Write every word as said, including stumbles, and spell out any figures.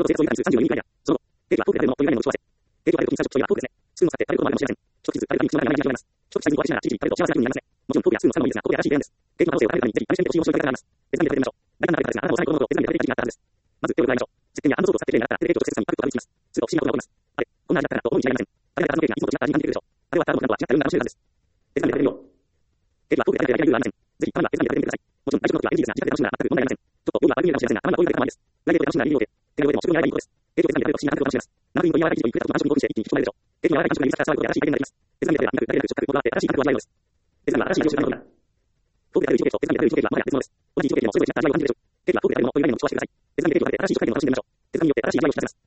と生活を豊かにするさんじゅうよにミリグラムや、その後、ケーキは糖分があるのをお湯があるのを少し合わせ、ケーキはアレルギー禁止食、そういえば糖分ですね。スプーンを使って食べることもあるかもしれません。一口ずつ食べるときに口の中に何が広がります。一口サイズに小分けしながらじりじり食べると幸せな気分になりますね。もちろん糖分やスプーンの差もいいですが、糖分や新しい便です。ケーキの可能性を高めるためにぜひ試してみてほしい面白い食べ方があります。別段で食べてみましょう。大胆な食べ方ですが、あなたも幼い子供の頃、別段で食べてみた時期があったはずです。まず手を加えましょう。石鹸やハンドソープを使ってきれいに洗ったら手でレーキを直接にパクッとかぶりつきます。すると不思議なことが起こります。あれ、こんな味だったなと思い違いありません。食べられた後のケーキがいつもと違った味に感じているでしょう。あれはターボとなんとは違った運が楽しめるはずです。別段で食べてみよう。ケーキは糖分である程度やりがいがありません。ぜひたまには別段で食べてみてください。もちろん大食の時は エヌジー ですが、自宅で楽しむなら全く問題ありません。ちょっと料理は悪く見えるかもしれませんが、たまにはこういう食べ方もありです。プライベートで楽しむならいいようで、手の上でも食後にやればいいことです。ケーキを別段で食べると不思議な感覚を楽しめます。生クリームと柔らかい生地をゆっくりと感触に興奮して一気に引き込まれるでしょう。ケーキの柔らかい感触が指先から触ることで新しい体験になります。別段で食べれば苦く誰でなく食卓ことがあって新しい感覚を味わえるのです。別段は新しい常識の扉。糖分で食べるいちごケーキと別段で食べるいちごケーキはもはや別物です。同じいちごケーキでもそれぞれ違った味わいを感じるでしょう。ケーキは糖分であるのをお湯がいるのも少し味わってください。別段でケーキを食べて新しい食感にも楽しんでみましょう。別段によって新しい味わいを引き出せます。